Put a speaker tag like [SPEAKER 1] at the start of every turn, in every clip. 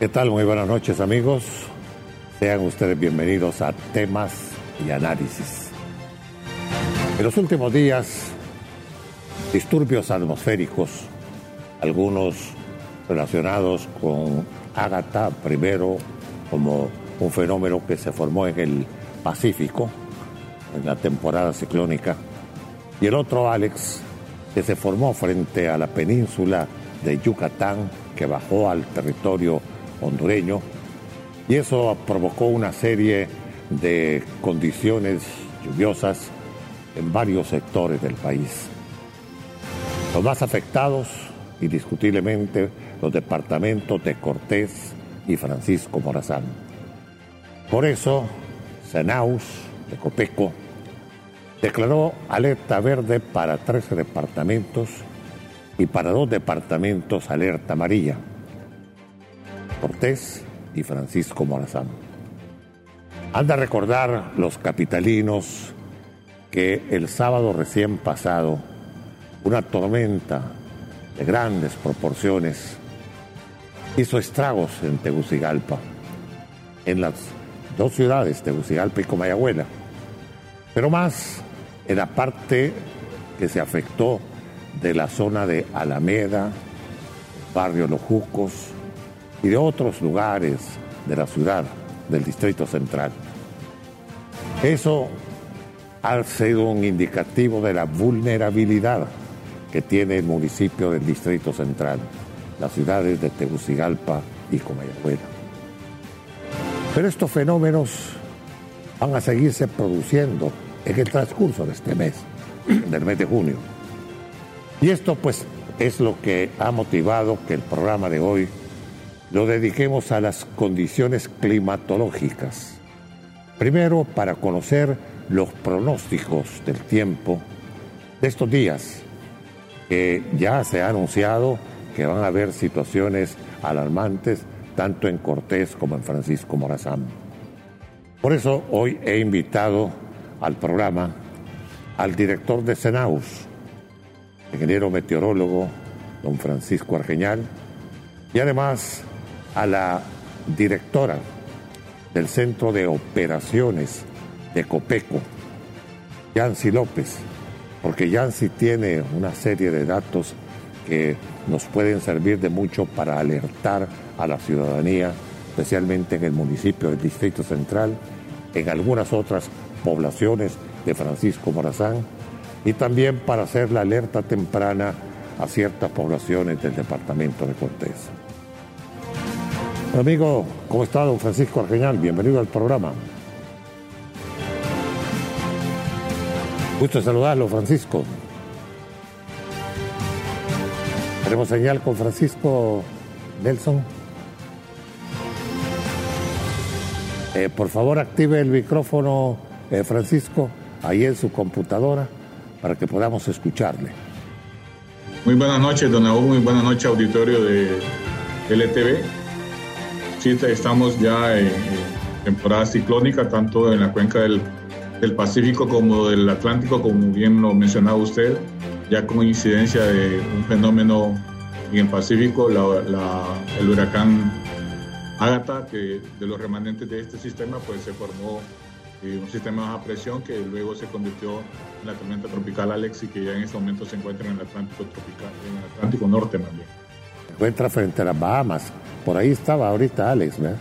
[SPEAKER 1] ¿Qué tal? Muy buenas noches, amigos. Sean ustedes bienvenidos a Temas y Análisis. En los últimos días, disturbios atmosféricos, algunos relacionados con Ágata, primero como un fenómeno que se formó en el Pacífico, en la temporada ciclónica, y el otro, Alex, que se formó frente a la península de Yucatán, que bajó al territorio hondureño, y eso provocó una serie de condiciones lluviosas en varios sectores del país. Los más afectados, indiscutiblemente, los departamentos de Cortés y Francisco Morazán. Por eso, Cenaus de Copeco declaró alerta verde para 13 departamentos y para 2 departamentos alerta amarilla: Cortés y Francisco Morazán. Han de recordar los capitalinos que el sábado recién pasado una tormenta de grandes proporciones hizo estragos en Tegucigalpa, en las 2 ciudades, Tegucigalpa y Comayagüela, pero más en la parte que se afectó de la zona de Alameda, barrio Los Jucos y de otros lugares de la ciudad, del Distrito Central. Eso ha sido un indicativo de la vulnerabilidad que tiene el municipio del Distrito Central, las ciudades de Tegucigalpa y Comayagüela. Pero estos fenómenos van a seguirse produciendo en el transcurso de este mes, del mes de junio. Y esto pues es lo que ha motivado que el programa de hoy lo dediquemos a las condiciones climatológicas. Primero, para conocer los pronósticos del tiempo de estos días, que ya se ha anunciado que van a haber situaciones alarmantes tanto en Cortés como en Francisco Morazán. Por eso hoy he invitado al programa al director de Cenaus, ingeniero meteorólogo, don Francisco Argeñal, y además a la directora del Centro de Operaciones de Copeco, Yancy López, porque Yancy tiene una serie de datos que nos pueden servir de mucho para alertar a la ciudadanía, especialmente en el municipio del Distrito Central, en algunas otras poblaciones de Francisco Morazán, y también para hacer la alerta temprana a ciertas poblaciones del departamento de Cortés. Amigo, ¿cómo está don Francisco Argeñal? Bienvenido al programa. Gusto saludarlo, Francisco. ¿Tenemos señal con Francisco Nelson? Por favor, active el micrófono, Francisco, ahí en su computadora, para que podamos escucharle.
[SPEAKER 2] Muy buenas noches, don Raúl, muy buenas noches, auditorio de LTV. Sí, estamos ya en temporada ciclónica, tanto en la cuenca del Pacífico como del Atlántico, como bien lo mencionaba usted, ya como incidencia de un fenómeno en el Pacífico, el huracán Ágata, que de los remanentes de este sistema pues se formó un sistema de baja presión que luego se convirtió en la tormenta tropical Alex, y que ya en este momento se encuentra en el Atlántico tropical, en el Atlántico Norte más bien.
[SPEAKER 1] Se encuentra frente a las Bahamas. Por ahí estaba ahorita Alex, ¿verdad?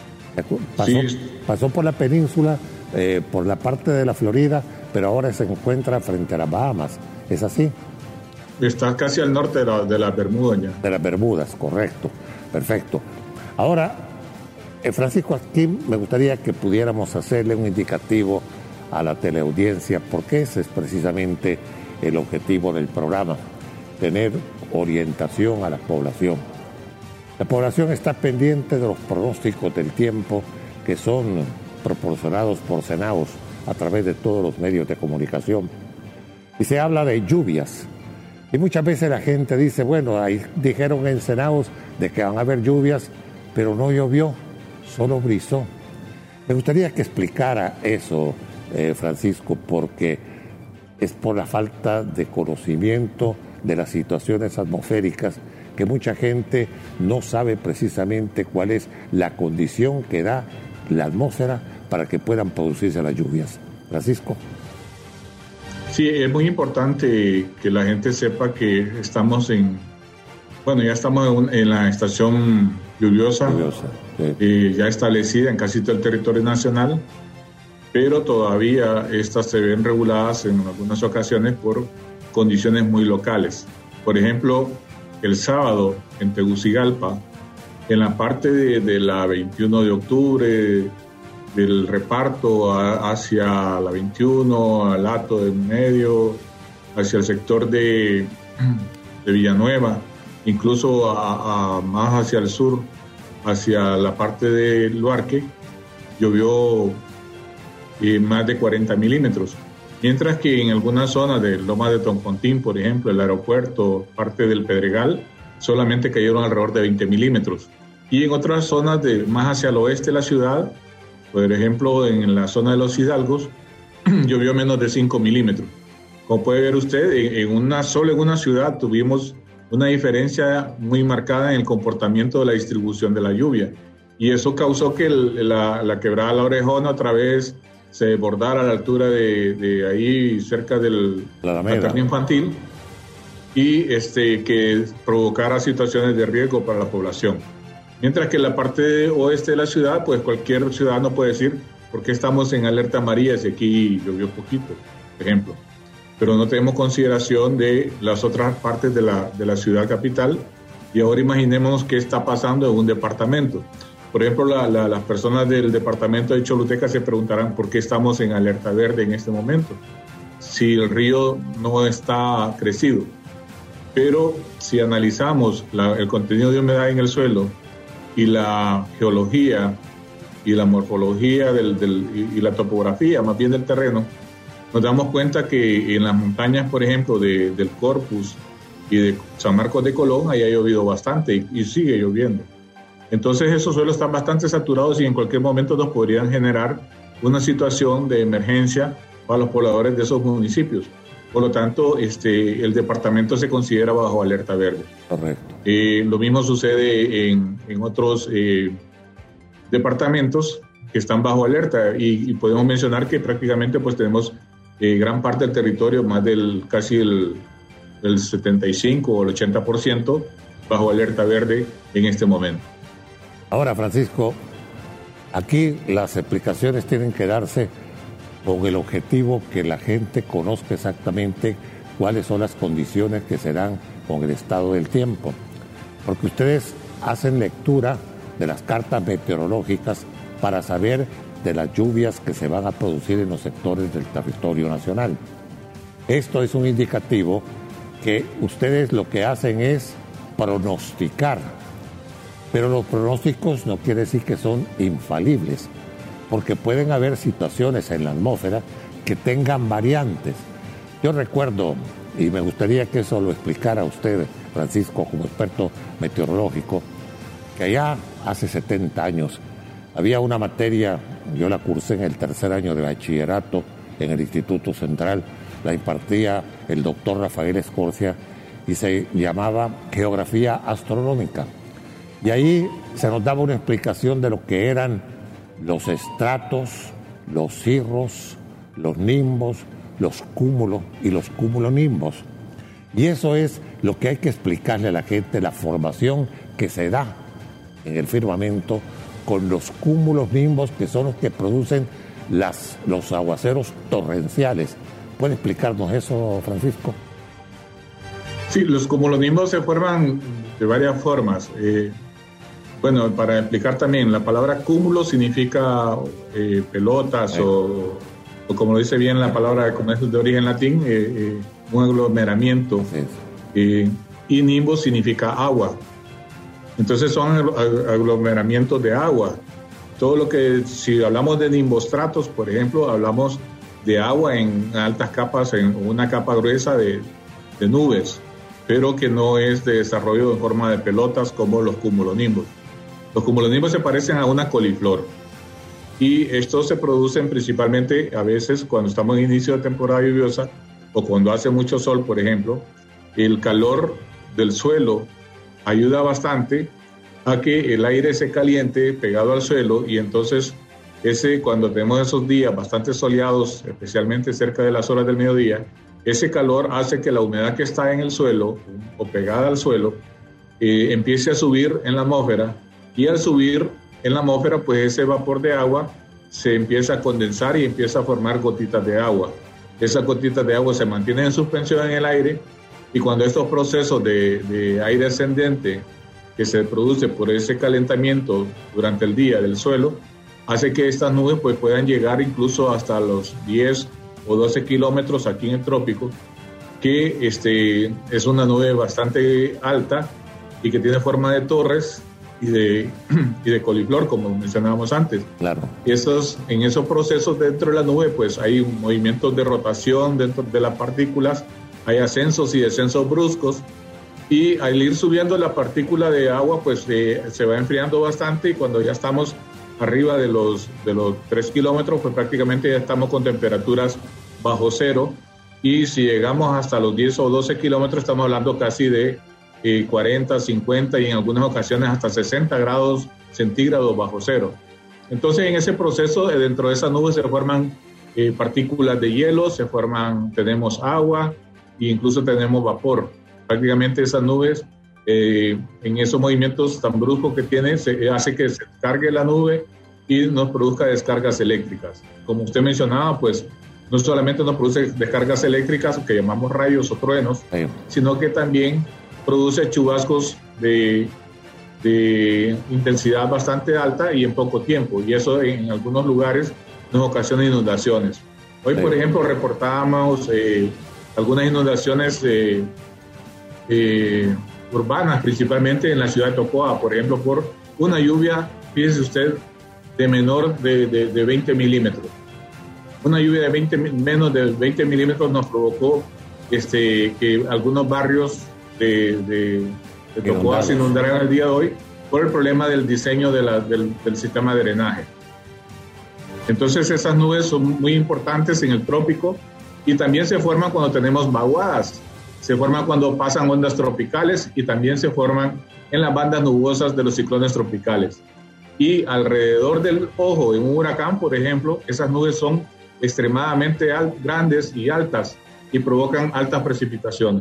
[SPEAKER 1] Pasó por la península, por la parte de la Florida, pero ahora se encuentra frente a las Bahamas. ¿Es así?
[SPEAKER 2] Está casi al norte de las Bermudas ya.
[SPEAKER 1] De las Bermudas, correcto. Perfecto. Ahora, Francisco, aquí me gustaría que pudiéramos hacerle un indicativo a la teleaudiencia, porque ese es precisamente el objetivo del programa, tener orientación a la población. La población está pendiente de los pronósticos del tiempo que son proporcionados por Cenaus a través de todos los medios de comunicación. Y se habla de lluvias. Y muchas veces la gente dice, bueno, ahí dijeron en Cenaus de que van a haber lluvias, pero no llovió, solo brizó. Me gustaría que explicara eso, Francisco, porque es por la falta de conocimiento de las situaciones atmosféricas que mucha gente no sabe precisamente cuál es la condición que da la atmósfera para que puedan producirse las lluvias. Francisco.
[SPEAKER 2] Sí, es muy importante que la gente sepa que estamos ya estamos en la estación lluviosa, sí. Ya establecida en casi todo el territorio nacional, pero todavía estas se ven reguladas en algunas ocasiones por condiciones muy locales. Por ejemplo, el sábado en Tegucigalpa, en la parte de la 21 de octubre, del reparto hacia la 21, al Hato del Medio, hacia el sector de Villanueva, incluso más hacia el sur, hacia la parte de Luarque, llovió más de 40 milímetros. Mientras que en algunas zonas de Loma de Toncontín, por ejemplo, el aeropuerto, parte del Pedregal, solamente cayeron alrededor de 20 milímetros. Y en otras zonas más hacia el oeste de la ciudad, por ejemplo, en la zona de los Hidalgos, llovió menos de 5 milímetros. Como puede ver usted, en una ciudad tuvimos una diferencia muy marcada en el comportamiento de la distribución de la lluvia. Y eso causó que la quebrada La Orejona otra vez se desbordara a la altura de ahí, cerca del jardín infantil, y que provocara situaciones de riesgo para la población. Mientras que en la parte oeste de la ciudad, pues cualquier ciudadano puede decir, ¿por qué estamos en alerta amarilla si aquí llovió poquito, por ejemplo? Pero no tenemos consideración de las otras partes de la ciudad capital. Y ahora imaginemos qué está pasando en un departamento. Por ejemplo, las personas del departamento de Choluteca se preguntarán por qué estamos en alerta verde en este momento, si el río no está crecido. Pero si analizamos el contenido de humedad en el suelo y la geología y la morfología y la topografía más bien del terreno, nos damos cuenta que en las montañas, por ejemplo, del Corpus y de San Marcos de Colón, ahí ha llovido bastante y sigue lloviendo. Entonces esos suelos están bastante saturados y en cualquier momento nos podrían generar una situación de emergencia para los pobladores de esos municipios. Por lo tanto, el departamento se considera bajo alerta verde.
[SPEAKER 1] Correcto.
[SPEAKER 2] Lo mismo sucede en otros departamentos que están bajo alerta y podemos mencionar que prácticamente pues tenemos gran parte del territorio, más del casi el 75 o el 80% bajo alerta verde en este momento.
[SPEAKER 1] Ahora, Francisco, aquí las explicaciones tienen que darse con el objetivo que la gente conozca exactamente cuáles son las condiciones que se dan con el estado del tiempo. Porque ustedes hacen lectura de las cartas meteorológicas para saber de las lluvias que se van a producir en los sectores del territorio nacional. Esto es un indicativo que ustedes lo que hacen es pronosticar, pero los pronósticos no quiere decir que son infalibles, porque pueden haber situaciones en la atmósfera que tengan variantes. Yo recuerdo, y me gustaría que eso lo explicara usted, Francisco, como experto meteorológico, que allá hace 70 años había una materia, yo la cursé en el tercer año de bachillerato en el Instituto Central, la impartía el doctor Rafael Escorcia y se llamaba Geografía Astronómica. Y ahí se nos daba una explicación de lo que eran los estratos, los cirros, los nimbos, los cúmulos y los cumulonimbos. Y eso es lo que hay que explicarle a la gente, la formación que se da en el firmamento con los cúmulos nimbos, que son los que producen los aguaceros torrenciales. ¿Puede explicarnos eso, Francisco?
[SPEAKER 2] Sí, los cumulonimbos se forman de varias formas. Bueno, para explicar también, la palabra cúmulo significa pelotas o como lo dice bien la palabra, como es de origen latín, un aglomeramiento. Sí. Y nimbo significa agua. Entonces son aglomeramientos de agua. Todo lo que, si hablamos de nimbostratos, por ejemplo, hablamos de agua en altas capas, en una capa gruesa de nubes, pero que no es de desarrollo en forma de pelotas como los cumulonimbos. Los cumulonimbos se parecen a una coliflor y estos se producen principalmente a veces cuando estamos en inicio de temporada lluviosa o cuando hace mucho sol, por ejemplo. El calor del suelo ayuda bastante a que el aire se caliente pegado al suelo y entonces cuando tenemos esos días bastante soleados, especialmente cerca de las horas del mediodía, ese calor hace que la humedad que está en el suelo o pegada al suelo empiece a subir en la atmósfera, y al subir en la atmósfera pues ese vapor de agua se empieza a condensar y empieza a formar gotitas de agua. Esas gotitas de agua se mantienen en suspensión en el aire, y cuando estos procesos de aire ascendente que se produce por ese calentamiento durante el día del suelo, hace que estas nubes pues puedan llegar incluso hasta los 10 o 12 kilómetros aquí en el trópico, que es una nube bastante alta y que tiene forma de torres y de coliflor, como mencionábamos antes.
[SPEAKER 1] Claro.
[SPEAKER 2] En esos procesos dentro de la nube pues hay movimientos de rotación dentro de las partículas, hay ascensos y descensos bruscos, y al ir subiendo la partícula de agua pues se va enfriando bastante, y cuando ya estamos arriba de los 3 kilómetros pues prácticamente ya estamos con temperaturas bajo cero, y si llegamos hasta los 10 o 12 kilómetros estamos hablando casi de 40, 50 y en algunas ocasiones hasta 60 grados centígrados bajo cero. Entonces en ese proceso dentro de esas nubes se forman partículas de hielo, tenemos agua e incluso tenemos vapor. Prácticamente esas nubes en esos movimientos tan bruscos que tiene hace que se descargue la nube y nos produzca descargas eléctricas. Como usted mencionaba, pues no solamente nos produce descargas eléctricas que llamamos rayos o truenos, sino que también produce chubascos de intensidad bastante alta y en poco tiempo, y eso en algunos lugares nos ocasiona inundaciones. Hoy, por ejemplo, reportábamos algunas inundaciones urbanas, principalmente en la ciudad de Tocoa, por ejemplo, por una lluvia, fíjese usted, de menor de 20 milímetros. Una lluvia de menos de 20 milímetros nos provocó que algunos barrios de Tocoa se inundaran el día de hoy por el problema del diseño del sistema de drenaje. Entonces esas nubes son muy importantes en el trópico, y también se forman cuando tenemos vaguadas, se forman cuando pasan ondas tropicales, y también se forman en las bandas nubosas de los ciclones tropicales. Y alrededor del ojo de un huracán, por ejemplo, esas nubes son extremadamente grandes y altas y provocan altas precipitaciones.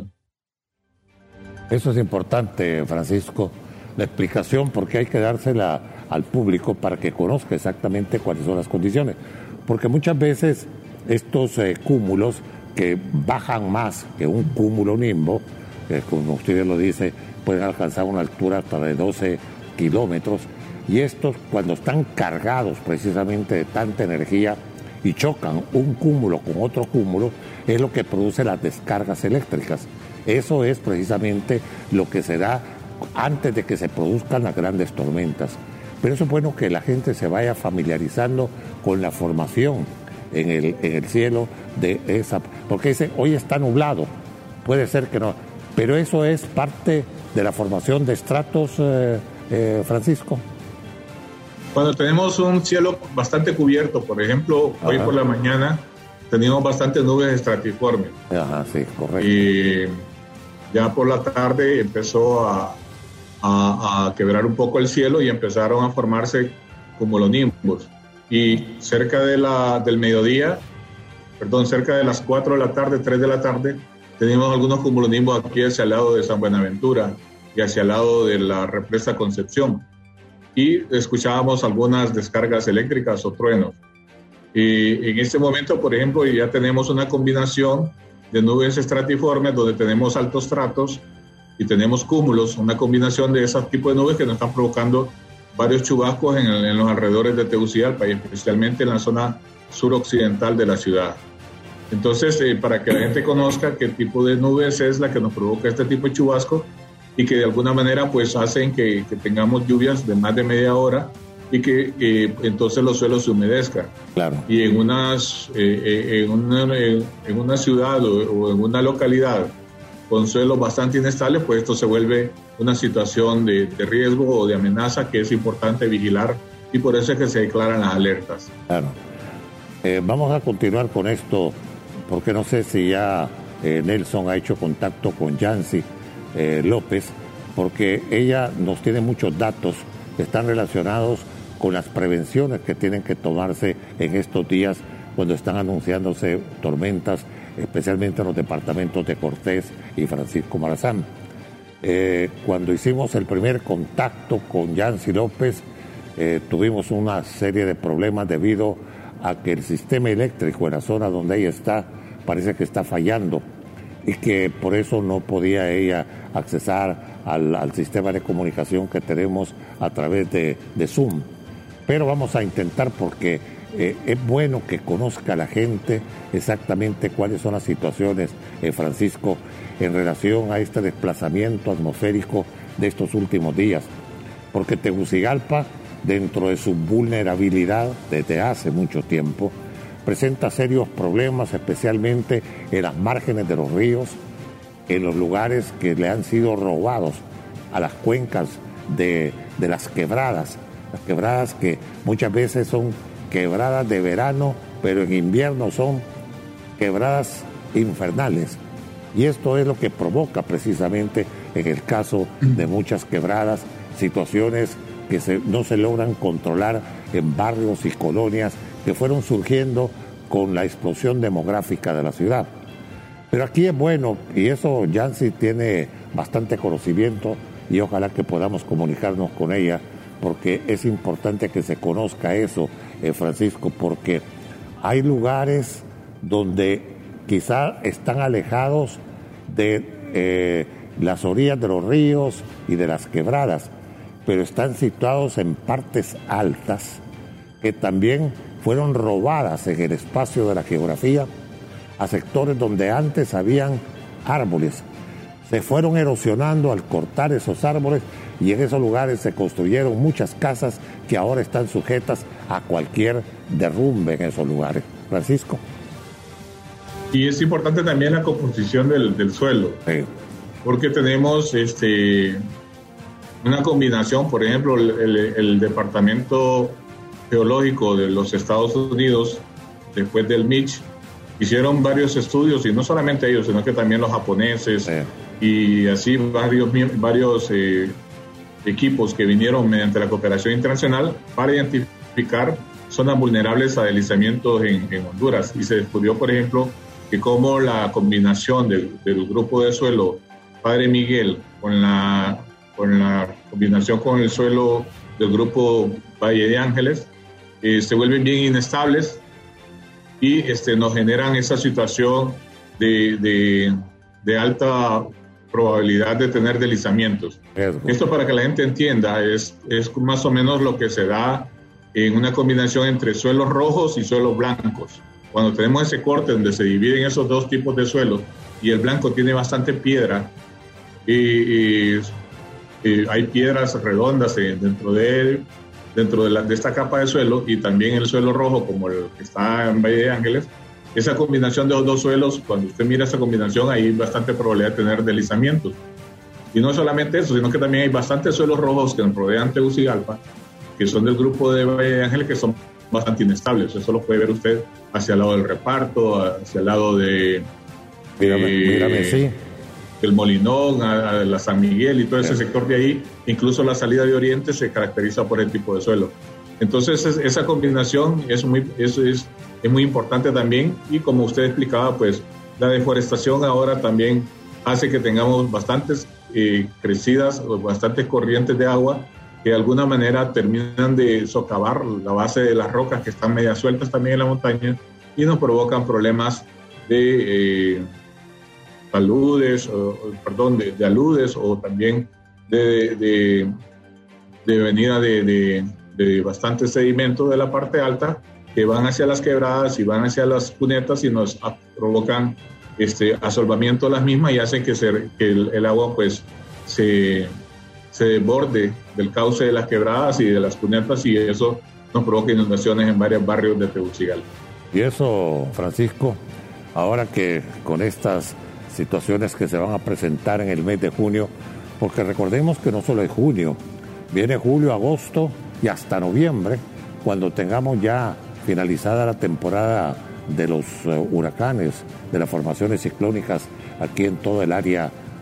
[SPEAKER 1] Eso es importante, Francisco, la explicación, porque hay que dársela al público para que conozca exactamente cuáles son las condiciones. Porque muchas veces estos cúmulos que bajan más que un cúmulo nimbo, como usted lo dice, pueden alcanzar una altura hasta de 12 kilómetros, y estos, cuando están cargados precisamente de tanta energía y chocan un cúmulo con otro cúmulo, es lo que produce las descargas eléctricas. Eso es precisamente lo que se da antes de que se produzcan las grandes tormentas. Pero eso es bueno que la gente se vaya familiarizando con la formación en el cielo de esa, porque dice, hoy está nublado, puede ser que no, pero eso es parte de la formación de estratos, Francisco.
[SPEAKER 2] Cuando tenemos un cielo bastante cubierto, por ejemplo, hoy por la mañana teníamos bastantes nubes estratiformes.
[SPEAKER 1] Ajá, sí, correcto.
[SPEAKER 2] Y ya por la tarde empezó a quebrar un poco el cielo y empezaron a formarse cumulonimbos. Y cerca del mediodía, cerca de las 4 de la tarde, 3 de la tarde, teníamos algunos cumulonimbos aquí hacia el lado de San Buenaventura y hacia el lado de la represa Concepción. Y escuchábamos algunas descargas eléctricas o truenos. Y en este momento, por ejemplo, ya tenemos una combinación de nubes estratiformes donde tenemos altos stratos y tenemos cúmulos, una combinación de esos tipos de nubes que nos están provocando varios chubascos en los alrededores de Tegucigalpa y especialmente en la zona suroccidental de la ciudad. Entonces, para que la gente conozca qué tipo de nubes es la que nos provoca este tipo de chubascos y que de alguna manera pues hacen que tengamos lluvias de más de media hora y que entonces los suelos se humedezcan.
[SPEAKER 1] Claro.
[SPEAKER 2] Y en una ciudad o en una localidad con suelos bastante inestables, pues esto se vuelve una situación de riesgo o de amenaza que es importante vigilar, y por eso es que se declaran las alertas.
[SPEAKER 1] Claro. Vamos a continuar con esto, porque no sé si ya Nelson ha hecho contacto con Yancy López, porque ella nos tiene muchos datos que están relacionados con las prevenciones que tienen que tomarse en estos días cuando están anunciándose tormentas, especialmente en los departamentos de Cortés y Francisco Morazán. Cuando hicimos el primer contacto con Yancy López, tuvimos una serie de problemas debido a que el sistema eléctrico en la zona donde ella está parece que está fallando y que por eso no podía ella accesar al sistema de comunicación que tenemos a través de Zoom. Pero vamos a intentar porque es bueno que conozca la gente exactamente cuáles son las situaciones, Francisco, en relación a este desplazamiento atmosférico de estos últimos días. Porque Tegucigalpa, dentro de su vulnerabilidad desde hace mucho tiempo, presenta serios problemas, especialmente en las márgenes de los ríos, en los lugares que le han sido robados a las cuencas de las quebradas que muchas veces son quebradas de verano, pero en invierno son quebradas infernales. Y esto es lo que provoca precisamente, en el caso de muchas quebradas, situaciones que no se logran controlar en barrios y colonias que fueron surgiendo con la explosión demográfica de la ciudad. Pero aquí es bueno, y eso Yancy tiene bastante conocimiento, y ojalá que podamos comunicarnos con ella, porque es importante que se conozca eso, Francisco, porque hay lugares donde quizá están alejados de las orillas de los ríos y de las quebradas, pero están situados en partes altas que también fueron robadas en el espacio de la geografía a sectores donde antes habían árboles. Se fueron erosionando al cortar esos árboles y en esos lugares se construyeron muchas casas que ahora están sujetas a cualquier derrumbe en esos lugares. Francisco.
[SPEAKER 2] Y es importante también la composición del suelo, sí, porque tenemos una combinación, por ejemplo, el Departamento Geológico de los Estados Unidos, después del Mitch, hicieron varios estudios, y no solamente ellos, sino que también los japoneses, sí, y así varios equipos que vinieron mediante la cooperación internacional para identificar zonas vulnerables a deslizamientos en Honduras. Y se descubrió, por ejemplo, que como la combinación del grupo de suelo Padre Miguel con la combinación con el suelo del grupo Valle de Ángeles se vuelven bien inestables y nos generan esa situación de alta probabilidad de tener deslizamientos. Esto, para que la gente entienda, es más o menos lo que se da en una combinación entre suelos rojos y suelos blancos. Cuando tenemos ese corte donde se dividen esos dos tipos de suelos y el blanco tiene bastante piedra, hay piedras redondas dentro de esta capa de suelo, y también el suelo rojo como el que está en Valle de Ángeles. Esa combinación de los dos suelos, cuando usted mira esa combinación, hay bastante probabilidad de tener deslizamientos. Y no solamente eso, sino que también hay bastantes suelos rojos que nos rodean Tegucigalpa, que son del grupo de Valle de Ángeles, que son bastante inestables. Eso lo puede ver usted hacia el lado del Reparto, hacia el lado de
[SPEAKER 1] mírame, sí,
[SPEAKER 2] del Molinón, a la San Miguel y todo ese sector de ahí. Incluso la salida de Oriente se caracteriza por el tipo de suelo. Entonces esa combinación es muy importante también, y como usted explicaba, pues la deforestación ahora también hace que tengamos bastantes crecidas o bastantes corrientes de agua que de alguna manera terminan de socavar la base de las rocas que están media sueltas también en la montaña y nos provocan problemas de aludes, de aludes, o también de venida de bastante sedimento de la parte alta que van hacia las quebradas y van hacia las cunetas y nos provocan asolvamiento de las mismas y hacen que el agua pues se desborde del cauce de las quebradas y de las cunetas, y eso nos provoca inundaciones en varios barrios de Tegucigalpa.
[SPEAKER 1] Y eso, Francisco, ahora que con estas situaciones que se van a presentar en el mes de junio, porque recordemos que no solo es junio, viene julio, agosto y hasta noviembre, cuando tengamos ya finalizada la temporada de los huracanes, de las formaciones ciclónicas aquí en todo el área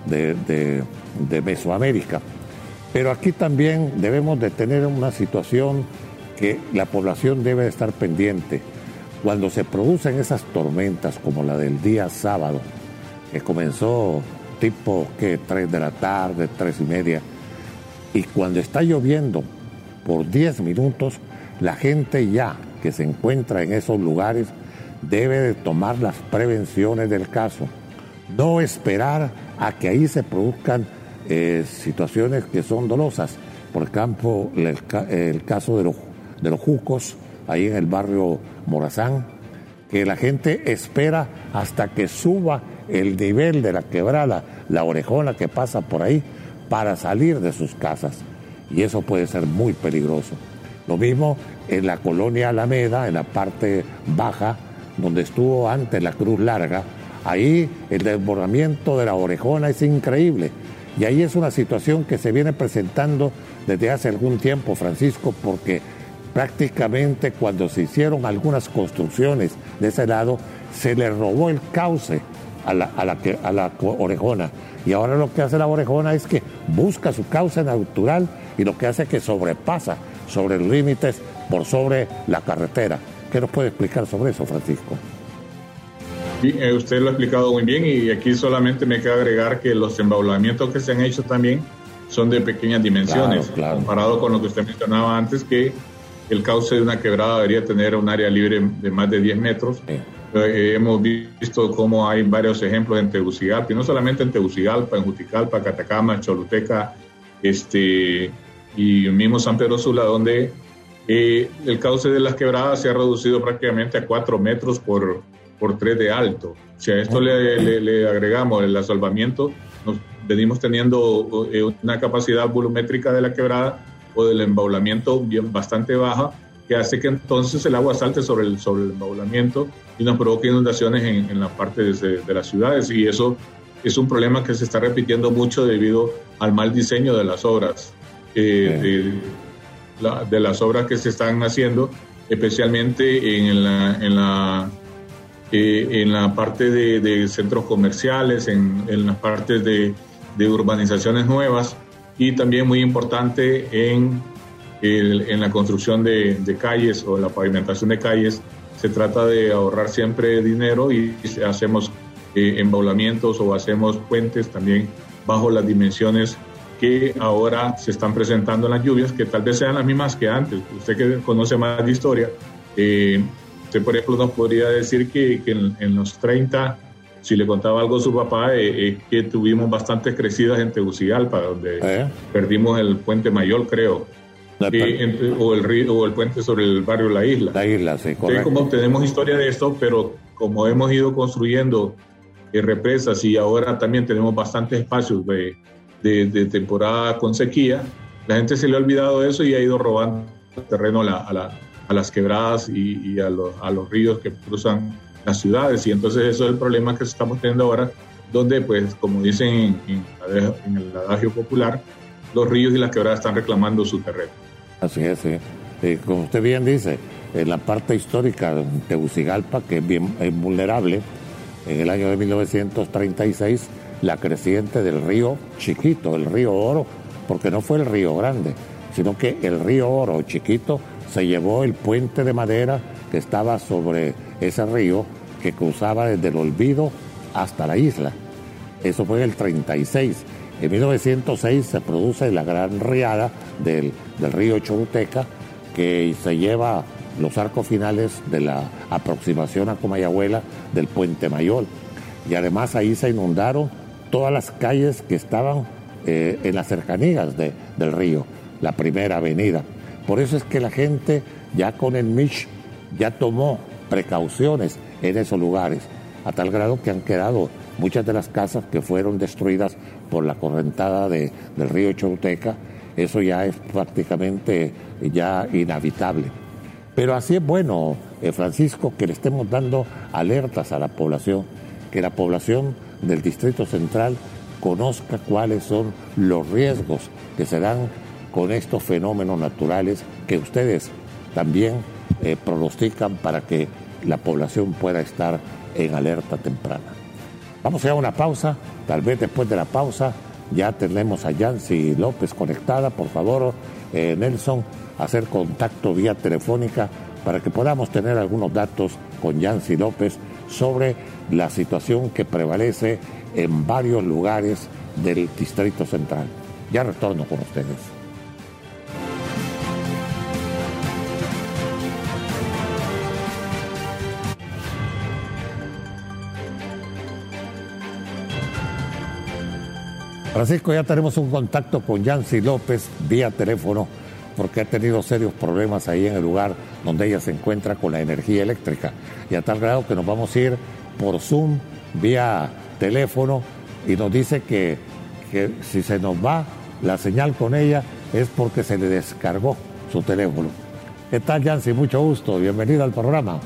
[SPEAKER 1] de Mesoamérica. Pero aquí también debemos de tener una situación que la población debe estar pendiente. Cuando se producen esas tormentas como la del día sábado, que comenzó tipo 3 de la tarde, 3:30, y cuando está lloviendo por 10 minutos, la gente ya que se encuentra en esos lugares debe de tomar las prevenciones del caso. No esperar a que ahí se produzcan situaciones que son dolosas. Por ejemplo, el caso de los jucos, ahí en el barrio Morazán, que la gente espera hasta que suba el nivel de la quebrada, la orejona que pasa por ahí, para salir de sus casas. Y eso puede ser muy peligroso. Lo mismo en la colonia Alameda, en la parte baja, donde estuvo antes la Cruz Larga. Ahí el desbordamiento de la orejona es increíble. Y ahí es una situación que se viene presentando desde hace algún tiempo, Francisco, porque prácticamente cuando se hicieron algunas construcciones de ese lado, se le robó el cauce a la orejona. Y ahora lo que hace la orejona es que busca su cauce natural y lo que hace es que sobrepasa sobre los límites por sobre la carretera. ¿Qué nos puede explicar sobre eso, Francisco?
[SPEAKER 2] Sí, usted lo ha explicado muy bien y aquí solamente me queda agregar que los embaulamientos que se han hecho también son de pequeñas dimensiones, claro. Comparado con lo que usted mencionaba antes, que el cauce de una quebrada debería tener un área libre de más de 10 metros. Sí. Hemos visto cómo hay varios ejemplos en Tegucigalpa, y no solamente en Tegucigalpa, en Juticalpa, Catacama, Choluteca, y mismo San Pedro Sula, donde el cauce de las quebradas se ha reducido prácticamente a 4 metros por 3 de alto. Si a esto le agregamos el asolvamiento, nos venimos teniendo una capacidad volumétrica de la quebrada o del embaulamiento bastante baja, que hace que entonces el agua salte sobre el embaulamiento y nos provoque inundaciones en la parte de las ciudades, y eso es un problema que se está repitiendo mucho debido al mal diseño de las obras, de las obras que se están haciendo, especialmente en la parte de centros comerciales, en las partes de urbanizaciones nuevas, y también muy importante en la construcción de calles o la pavimentación de calles. Se trata de ahorrar siempre dinero y hacemos embaulamientos o hacemos puentes también bajo las dimensiones que ahora se están presentando en las lluvias, que tal vez sean las mismas que antes. Usted que conoce más de historia, usted por ejemplo nos podría decir que en los 30, si le contaba algo a su papá, que tuvimos bastantes crecidas en Tegucigalpa, donde perdimos el puente Mayor, creo. O el río, o el puente sobre el barrio La Isla.
[SPEAKER 1] La Isla, sí, correcto.
[SPEAKER 2] Como tenemos historia de esto, pero como hemos ido construyendo represas y ahora también tenemos bastantes espacios de temporada con sequía, la gente se le ha olvidado eso y ha ido robando terreno a las quebradas y a los ríos que cruzan las ciudades, y entonces eso es el problema que estamos teniendo ahora, donde, pues, como dicen en el adagio popular, los ríos y las quebradas están reclamando su terreno.
[SPEAKER 1] Así es, sí. Como usted bien dice, en la parte histórica de Tegucigalpa, que es vulnerable, en el año de 1936, la creciente del río Chiquito, el río Oro, porque no fue el río Grande, sino que el río Oro Chiquito se llevó el puente de madera que estaba sobre ese río, que cruzaba desde el Olvido hasta la isla. Eso fue en el 36. En 1906 se produce la gran riada del río Choluteca, que se lleva los arcos finales de la aproximación a Comayagüela del Puente Mayor. Y además ahí se inundaron todas las calles que estaban en las cercanías del río, la primera avenida. Por eso es que la gente ya con el MICH ya tomó precauciones en esos lugares, a tal grado que han quedado muchas de las casas que fueron destruidas por la correntada del río Choluteca. Eso ya es prácticamente ya inhabitable. Pero así es bueno, Francisco, que le estemos dando alertas a la población, que la población del Distrito Central conozca cuáles son los riesgos que se dan con estos fenómenos naturales que ustedes también pronostican para que la población pueda estar en alerta temprana. Vamos a ir a una pausa, tal vez después de la pausa ya tenemos a Yancy López conectada. Por favor, Nelson, hacer contacto vía telefónica para que podamos tener algunos datos con Yancy López sobre la situación que prevalece en varios lugares del Distrito Central. Ya retorno con ustedes. Francisco, ya tenemos un contacto con Yancy López vía teléfono porque ha tenido serios problemas ahí en el lugar donde ella se encuentra con la energía eléctrica. Y a tal grado que nos vamos a ir por Zoom vía teléfono y nos dice que si se nos va la señal con ella es porque se le descargó su teléfono. ¿Qué tal, Yancy? Mucho gusto. Bienvenida al programa.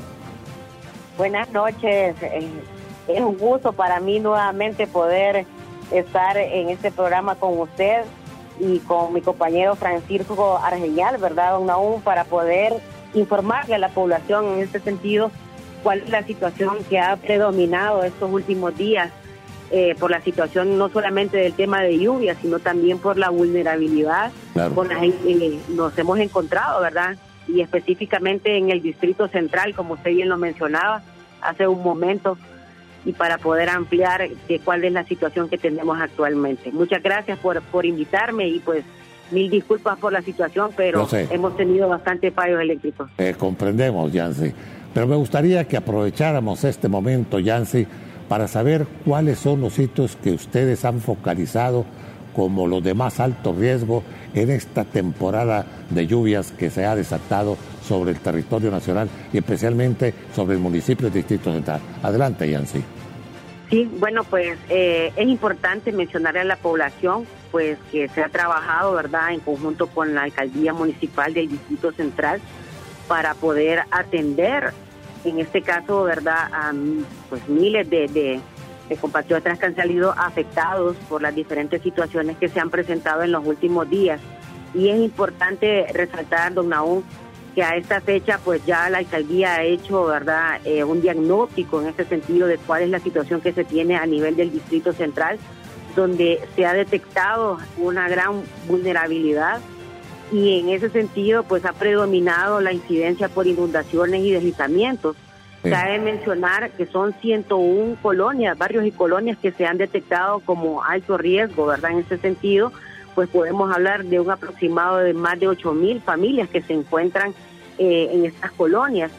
[SPEAKER 3] Buenas noches. Es un gusto para mí nuevamente poder estar en este programa con usted y con mi compañero Francisco Argellal, ¿verdad, don Nahum? Para poder informarle a la población en este sentido cuál es la situación que ha predominado estos últimos días, por la situación no solamente del tema de lluvia, sino también por la vulnerabilidad con la que nos hemos encontrado, ¿verdad? Y específicamente en el Distrito Central, como usted bien lo mencionaba hace un momento, y para poder ampliar cuál es la situación que tenemos actualmente. Muchas gracias por invitarme y pues mil disculpas por la situación, pero hemos tenido bastante fallos eléctricos.
[SPEAKER 1] Comprendemos, Yancy. Pero me gustaría que aprovecháramos este momento, Yancy, para saber cuáles son los sitios que ustedes han focalizado como los de más alto riesgo en esta temporada de lluvias que se ha desatado sobre el territorio nacional y especialmente sobre el municipio del Distrito Central. Adelante, Yancy.
[SPEAKER 3] Sí, bueno, pues es importante mencionarle a la población pues que se ha trabajado, ¿verdad?, en conjunto con la Alcaldía Municipal del Distrito Central para poder atender, en este caso, ¿verdad?, a pues miles de compatriotas que han salido afectados por las diferentes situaciones que se han presentado en los últimos días. Y es importante resaltar, don Nahum, que a esta fecha pues ya la alcaldía ha hecho, ¿verdad?, un diagnóstico en este sentido de cuál es la situación que se tiene a nivel del Distrito Central, donde se ha detectado una gran vulnerabilidad y en ese sentido pues ha predominado la incidencia por inundaciones y deslizamientos. Cabe mencionar que son 101 colonias, barrios y colonias que se han detectado como alto riesgo, ¿verdad? En ese sentido, pues podemos hablar de un aproximado de más de 8,000 familias que se encuentran en estas colonias.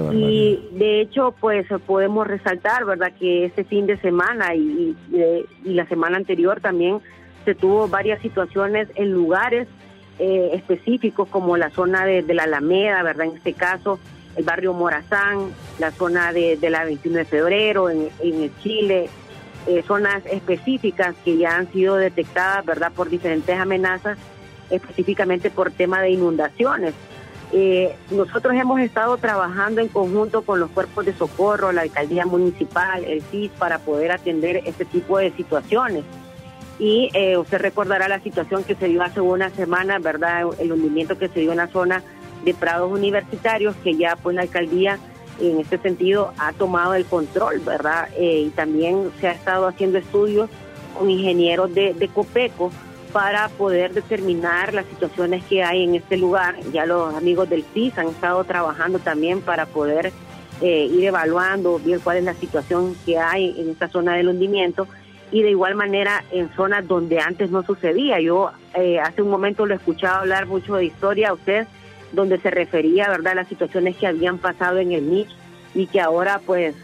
[SPEAKER 3] Y de hecho, pues podemos resaltar, ¿verdad?, que este fin de semana y la semana anterior también se tuvo varias situaciones en lugares específicos como la zona de la Alameda, ¿verdad? En este caso, el barrio Morazán, la zona de la 21 de febrero, en el Chile, zonas específicas que ya han sido detectadas, ¿verdad?, por diferentes amenazas, específicamente por tema de inundaciones. Nosotros hemos estado trabajando en conjunto con los cuerpos de socorro, la alcaldía municipal, el CIS, para poder atender este tipo de situaciones. Y usted recordará la situación que se dio hace una semana, ¿verdad?, el hundimiento que se dio en la zona de Prados Universitarios, que ya pues la alcaldía en este sentido ha tomado el control, ¿verdad? Y también se ha estado haciendo estudios con ingenieros de Copeco para poder determinar las situaciones que hay en este lugar. Ya los amigos del CIS han estado trabajando también para poder ir evaluando bien cuál es la situación que hay en esta zona del hundimiento y de igual manera en zonas donde antes no sucedía. Yo hace un momento lo escuchaba hablar mucho de historia a usted, donde se refería, ¿verdad?, a las situaciones que habían pasado en el Mich y que ahora, pues,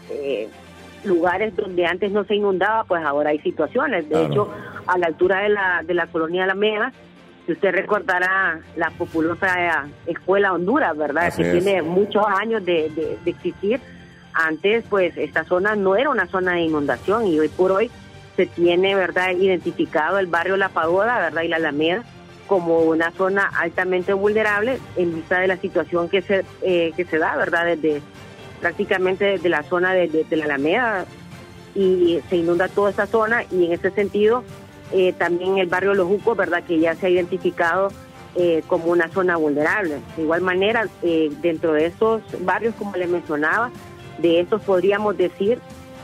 [SPEAKER 3] lugares donde antes no se inundaba, pues ahora hay situaciones. De hecho, a la altura de la colonia Alameda, si usted recordará la populosa Escuela Honduras, ¿verdad?,
[SPEAKER 1] Así
[SPEAKER 3] que
[SPEAKER 1] es.
[SPEAKER 3] tiene muchos años de existir. Antes, pues, esta zona no era una zona de inundación y hoy por hoy se tiene, ¿verdad?, identificado el barrio La Pagoda, ¿verdad?, y la Alameda como una zona altamente vulnerable en vista de la situación que se da, ¿verdad?, desde prácticamente desde la zona de la Alameda, y se inunda toda esta zona, y en ese sentido también el barrio Los Jucos, ¿verdad?, que ya se ha identificado como una zona vulnerable. De igual manera, dentro de estos barrios, como les mencionaba, de estos podríamos decir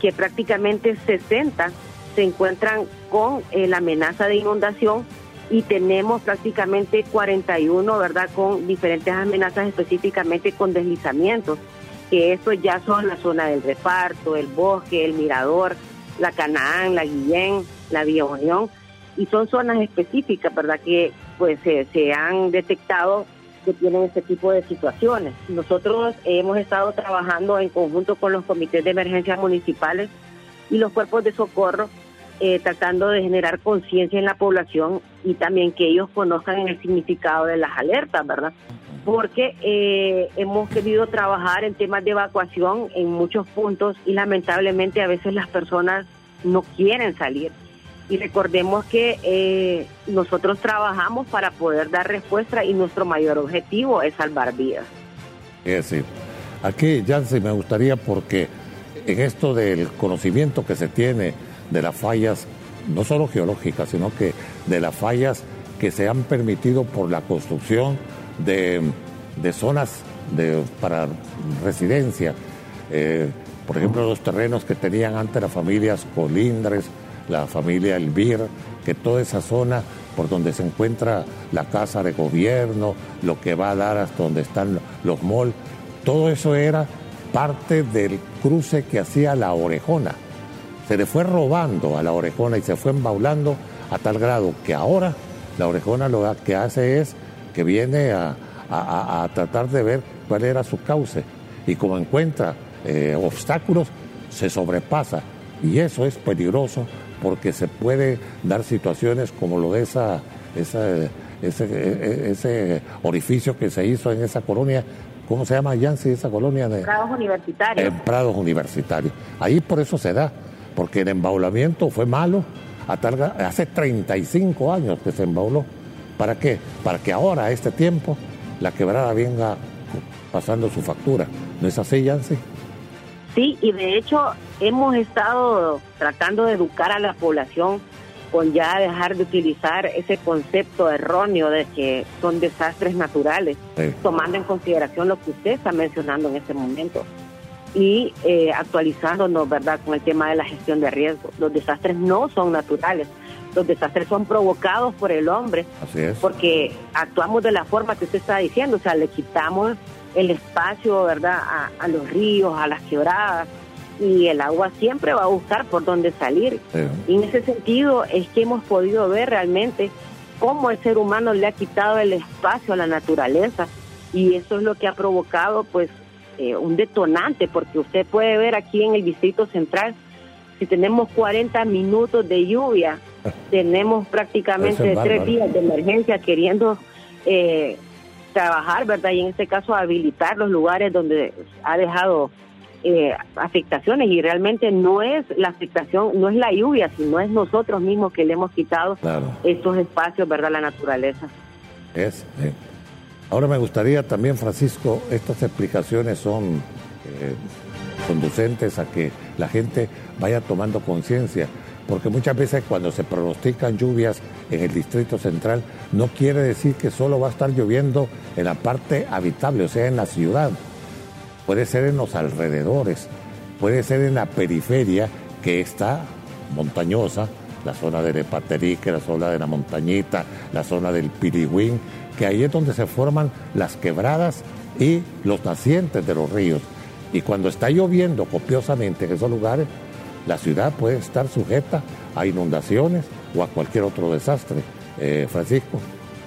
[SPEAKER 3] que prácticamente 60 se encuentran con la amenaza de inundación y tenemos prácticamente 41, ¿verdad?, con diferentes amenazas, específicamente con deslizamientos, que estos ya son la zona del Reparto, el Bosque, el Mirador, la Canaán, la Guillén, la Villa Unión, y son zonas específicas, ¿verdad?, que pues se han detectado que tienen este tipo de situaciones. Nosotros hemos estado trabajando en conjunto con los comités de emergencias municipales y los cuerpos de socorro, tratando de generar conciencia en la población y también que ellos conozcan el significado de las alertas, ¿verdad? Porque hemos querido trabajar en temas de evacuación en muchos puntos y lamentablemente a veces las personas no quieren salir. Y recordemos que nosotros trabajamos para poder dar respuesta y nuestro mayor objetivo es salvar vidas.
[SPEAKER 1] Es decir, aquí, Yancy, me gustaría, porque en esto del conocimiento que se tiene de las fallas, no solo geológicas, sino que de las fallas que se han permitido por la construcción de zonas para residencia, por ejemplo, los terrenos que tenían antes las familias Colindres, la familia Elvir, que toda esa zona por donde se encuentra la casa de gobierno, lo que va a dar hasta donde están los malls, todo eso era parte del cruce que hacía la Orejona. Se le fue robando a la Orejona y se fue embaulando a tal grado que ahora la Orejona lo que hace es que viene a tratar de ver cuál era su cauce, y como encuentra obstáculos, se sobrepasa, y eso es peligroso porque se puede dar situaciones como lo de ese orificio que se hizo en esa colonia. ¿Cómo se llama, Yancy, esa colonia?
[SPEAKER 3] Prados Universitarios.
[SPEAKER 1] En Prados Universitarios. Ahí por eso se da, porque el embaulamiento fue malo. Hace 35 años que se embauló. ¿Para qué? Para que ahora, a este tiempo, la quebrada venga pasando su factura. ¿No es así, Yancy?
[SPEAKER 3] Sí, y de hecho hemos estado tratando de educar a la población con ya dejar de utilizar ese concepto erróneo de que son desastres naturales, sí, tomando en consideración lo que usted está mencionando en este momento y actualizándonos, ¿verdad?, con el tema de la gestión de riesgos. Los desastres no son naturales, los desastres son provocados por el hombre.
[SPEAKER 1] Así es.
[SPEAKER 3] Porque actuamos de la forma que usted está diciendo, o sea, le quitamos el espacio, ¿verdad?, a los ríos, a las quebradas, y el agua siempre va a buscar por dónde salir. Sí. Y en ese sentido es que hemos podido ver realmente cómo el ser humano le ha quitado el espacio a la naturaleza, y eso es lo que ha provocado pues un detonante, porque usted puede ver aquí en el Distrito Central, si tenemos 40 minutos de lluvia, tenemos prácticamente 3 días de emergencia queriendo trabajar, ¿verdad? Y en este caso habilitar los lugares donde ha dejado afectaciones, y realmente no es la afectación, no es la lluvia, sino es nosotros mismos que le hemos quitado estos espacios, ¿verdad?, a la naturaleza.
[SPEAKER 1] Ahora me gustaría también, Francisco, estas explicaciones son conducentes a que la gente vaya tomando conciencia, porque muchas veces cuando se pronostican lluvias en el Distrito Central, no quiere decir que solo va a estar lloviendo en la parte habitable, o sea, en la ciudad. Puede ser en los alrededores, puede ser en la periferia, que está montañosa, la zona del Epaterique, la zona de la Montañita, la zona del Pirigüín, que ahí es donde se forman las quebradas y los nacientes de los ríos. Y cuando está lloviendo copiosamente en esos lugares, la ciudad puede estar sujeta a inundaciones o a cualquier otro desastre. Francisco.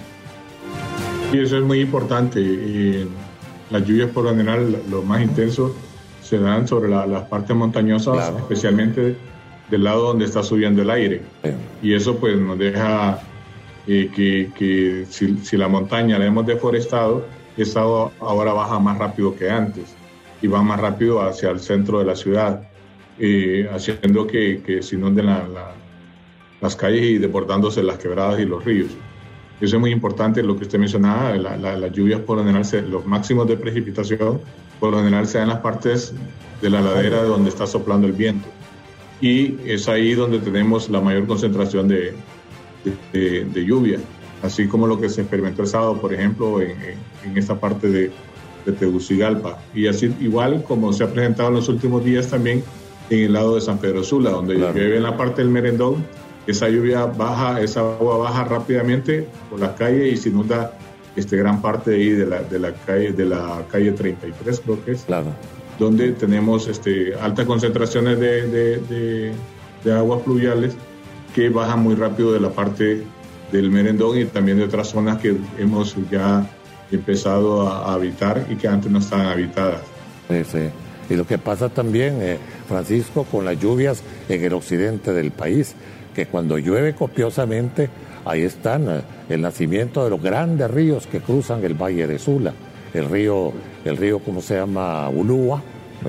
[SPEAKER 2] Y eso es muy importante. Las lluvias por lo general, lo más intenso, se dan sobre las partes montañosas, claro, especialmente del lado donde está subiendo el aire. Sí. Y eso pues nos deja que si la montaña la hemos deforestado, esa ahora baja más rápido que antes y va más rápido hacia el centro de la ciudad, haciendo que se inunden las calles y desbordándose las quebradas y los ríos. Eso es muy importante, lo que usted mencionaba, las lluvias por lo general, los máximos de precipitación por lo general se dan en las partes de la ladera donde está soplando el viento, y es ahí donde tenemos la mayor concentración de lluvia, así como lo que se experimentó el sábado, por ejemplo, en esta parte de Tegucigalpa, y así igual como se ha presentado en los últimos días también en el lado de San Pedro Sula, donde llueve en la parte del Merendón. Esa lluvia baja, esa agua baja rápidamente por las calles y se inunda gran parte de ahí de la calle 33, creo que es, donde tenemos altas concentraciones de aguas pluviales que bajan muy rápido de la parte del Merendón y también de otras zonas que hemos ya empezado a habitar y que antes no estaban habitadas.
[SPEAKER 1] Sí. Y lo que pasa también, Francisco, con las lluvias en el occidente del país, que cuando llueve copiosamente, ahí están el nacimiento de los grandes ríos que cruzan el Valle de Sula, el río, ¿cómo se llama? Ulúa,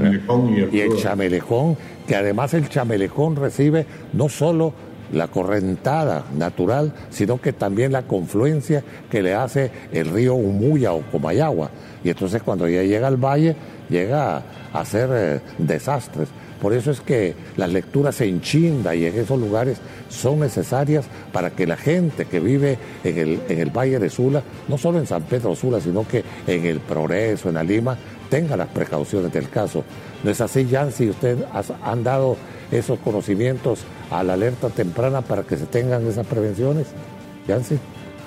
[SPEAKER 1] y el Chamelejón, que además el Chamelejón recibe no solo la correntada natural, sino que también la confluencia que le hace el río Umuya o Comayagua. Y entonces cuando ya llega al valle, llega a hacer desastres. Por eso es que las lecturas en Chinda y en esos lugares son necesarias para que la gente que vive en el Valle de Sula, no solo en San Pedro Sula, sino que en el Progreso, en la Lima, tenga las precauciones del caso. ¿No es así, Yancy? ¿Usted han dado esos conocimientos a la alerta temprana para que se tengan esas prevenciones, Yancy?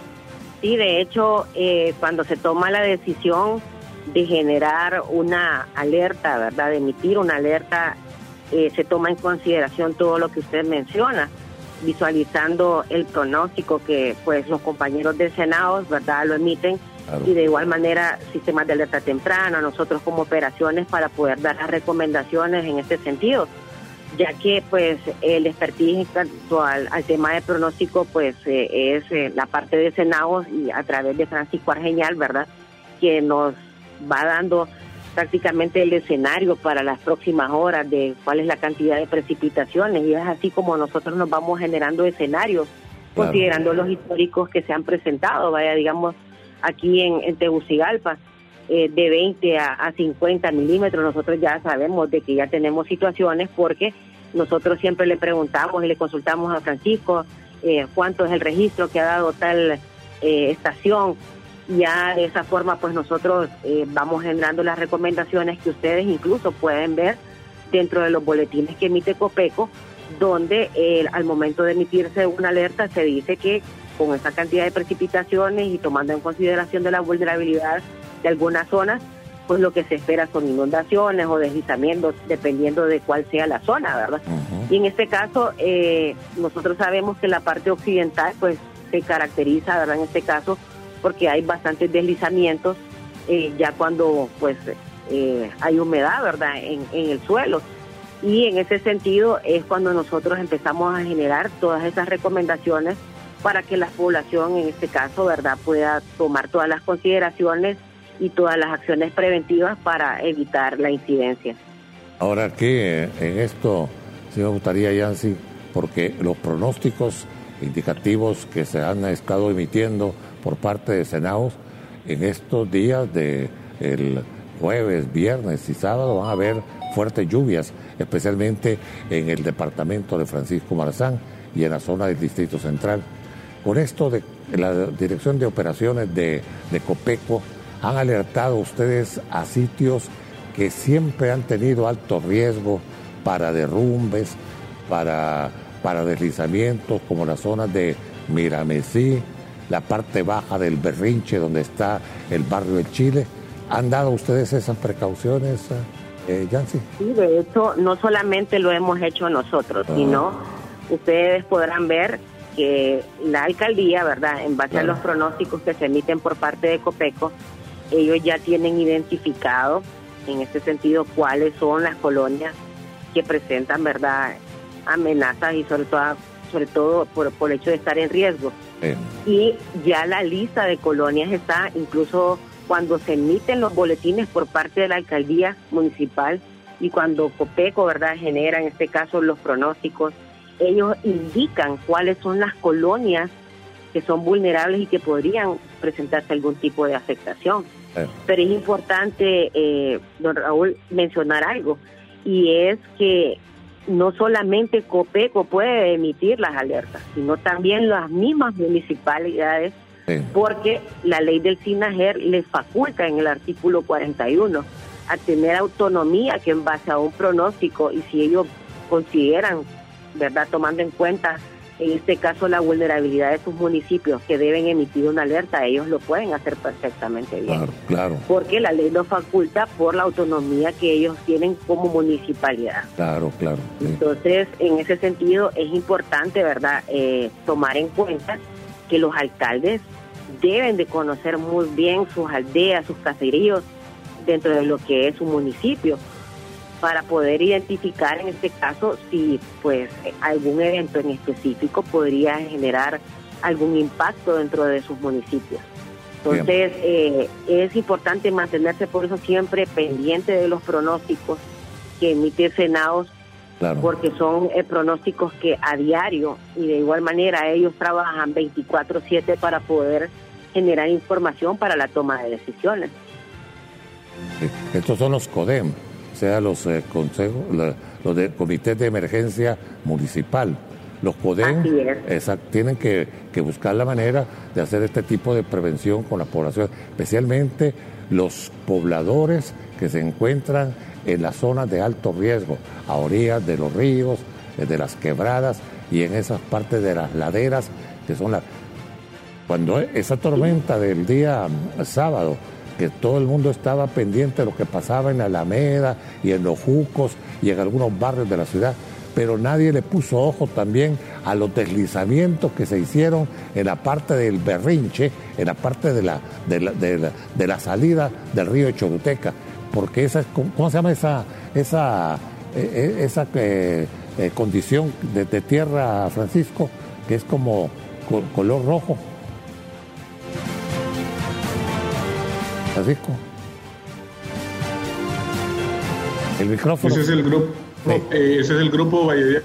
[SPEAKER 3] Sí, de hecho, cuando se toma la decisión de generar una alerta, ¿verdad?, de emitir una alerta, se toma en consideración todo lo que usted menciona, visualizando el pronóstico que pues los compañeros del Senado, ¿verdad?, lo emiten, claro. Y de igual manera sistemas de alerta temprana, nosotros como operaciones para poder dar las recomendaciones en este sentido, ya que pues el expertise en cuanto al tema de pronóstico pues es la parte de Senado y a través de Francisco Argeñal, ¿verdad?, que nos va dando prácticamente el escenario para las próximas horas de cuál es la cantidad de precipitaciones, y es así como nosotros nos vamos generando escenarios, claro, considerando los históricos que se han presentado, digamos aquí en Tegucigalpa, de 20 a 50 milímetros. Nosotros ya sabemos de que ya tenemos situaciones porque nosotros siempre le preguntamos y le consultamos a Francisco cuánto es el registro que ha dado tal estación. Ya de esa forma pues nosotros vamos generando las recomendaciones que ustedes incluso pueden ver dentro de los boletines que emite Copeco, donde al momento de emitirse una alerta se dice que con esa cantidad de precipitaciones y tomando en consideración de la vulnerabilidad de algunas zonas, pues lo que se espera son inundaciones o deslizamientos dependiendo de cuál sea la zona, ¿verdad? Uh-huh. Y en este caso nosotros sabemos que la parte occidental pues se caracteriza, ¿verdad?, en este caso porque hay bastantes deslizamientos ya cuando pues hay humedad, ¿verdad?, en el suelo. Y en ese sentido es cuando nosotros empezamos a generar todas esas recomendaciones para que la población, en este caso, ¿verdad?, pueda tomar todas las consideraciones y todas las acciones preventivas para evitar la incidencia.
[SPEAKER 1] Ahora aquí, en esto, sí me gustaría, Yancy, porque los pronósticos indicativos que se han estado emitiendo por parte de Senaos en estos días de el jueves, viernes y sábado van a haber fuertes lluvias, especialmente en el departamento de Francisco Morazán y en la zona del Distrito Central. Con esto de la Dirección de Operaciones de Copeco, ¿han alertado ustedes a sitios que siempre han tenido alto riesgo para derrumbes, para deslizamientos, como las zonas de Miramesí, la parte baja del Berrinche, donde está el barrio del Chile? ¿Han dado ustedes esas precauciones, Yancy?
[SPEAKER 3] Sí, de hecho, no solamente lo hemos hecho nosotros, sino ustedes podrán ver que la alcaldía, ¿verdad?, en base a los pronósticos que se emiten por parte de Copeco, ellos ya tienen identificado, en este sentido, cuáles son las colonias que presentan, ¿verdad?, amenazas y sobre todo por el hecho de estar en riesgo. Y ya la lista de colonias está, incluso cuando se emiten los boletines por parte de la alcaldía municipal y cuando Copeco, ¿verdad?, genera en este caso los pronósticos, ellos indican cuáles son las colonias que son vulnerables y que podrían presentarse algún tipo de afectación. Pero es importante, don Raúl, mencionar algo, y es que no solamente Copeco puede emitir las alertas, sino también las mismas municipalidades, porque la ley del SINAGER les faculta en el artículo 41 a tener autonomía que en base a un pronóstico, y si ellos consideran, ¿verdad?, tomando en cuenta en este caso la vulnerabilidad de sus municipios, que deben emitir una alerta, ellos lo pueden hacer perfectamente bien.
[SPEAKER 1] Claro, claro.
[SPEAKER 3] Porque la ley los faculta por la autonomía que ellos tienen como municipalidad.
[SPEAKER 1] Claro, claro. Sí.
[SPEAKER 3] Entonces, en ese sentido, es importante, ¿verdad?, tomar en cuenta que los alcaldes deben de conocer muy bien sus aldeas, sus caseríos, dentro de lo que es su municipio, para poder identificar en este caso si pues algún evento en específico podría generar algún impacto dentro de sus municipios. Entonces es importante mantenerse por eso siempre pendiente de los pronósticos que emite Senados, claro, porque son pronósticos que a diario y de igual manera ellos trabajan 24/7 para poder generar información para la toma de decisiones.
[SPEAKER 1] Estos son los CODEM, o sea, los consejos, los de comités de emergencia municipal. Los CODEM tienen que buscar la manera de hacer este tipo de prevención con la población, especialmente los pobladores que se encuentran en las zonas de alto riesgo, a orillas de los ríos, de las quebradas y en esas partes de las laderas que son las... Cuando esa tormenta del día sábado, que todo el mundo estaba pendiente de lo que pasaba en la Alameda y en los Jucos y en algunos barrios de la ciudad, pero nadie le puso ojo también a los deslizamientos que se hicieron en la parte del Berrinche, en la parte de la salida del río Choluteca, porque esa, ¿cómo se llama esa condición de tierra, Francisco, que es como color rojo? Francisco. El micrófono.
[SPEAKER 2] Ese es el grupo. Sí. Ese es el grupo Valle de...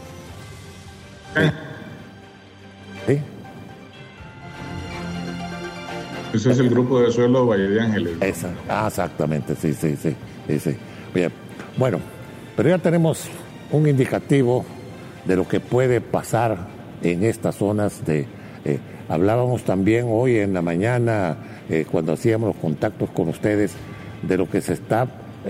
[SPEAKER 1] Sí.
[SPEAKER 2] Ese es el grupo de suelo Valle de Ángeles.
[SPEAKER 1] Exactamente, sí. Bien. Bueno, pero ya tenemos un indicativo de lo que puede pasar en estas zonas de... hablábamos también hoy en la mañana, cuando hacíamos los contactos con ustedes, de lo que se está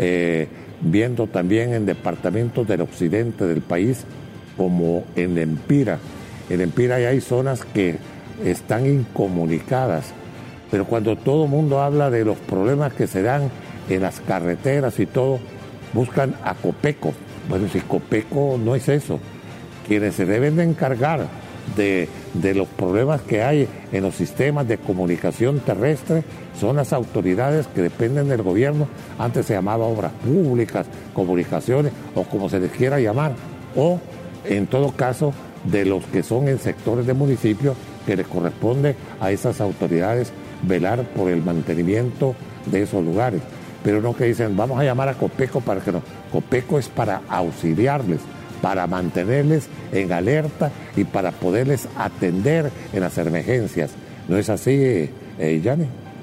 [SPEAKER 1] viendo también en departamentos del occidente del país, como en Empira. En Empira ya hay zonas que están incomunicadas, pero cuando todo el mundo habla de los problemas que se dan en las carreteras y todo, buscan a Copeco. Bueno, si Copeco no es eso, quienes se deben de encargar de los problemas que hay en los sistemas de comunicación terrestre son las autoridades que dependen del gobierno. Antes se llamaba obras públicas, comunicaciones o como se les quiera llamar, o en todo caso de los que son en sectores de municipios que les corresponde a esas autoridades velar por el mantenimiento de esos lugares. Pero no que dicen vamos a llamar a Copeco para que no. Copeco es para auxiliarles, para mantenerles en alerta y para poderles atender en las emergencias. ¿No es así, Yanni?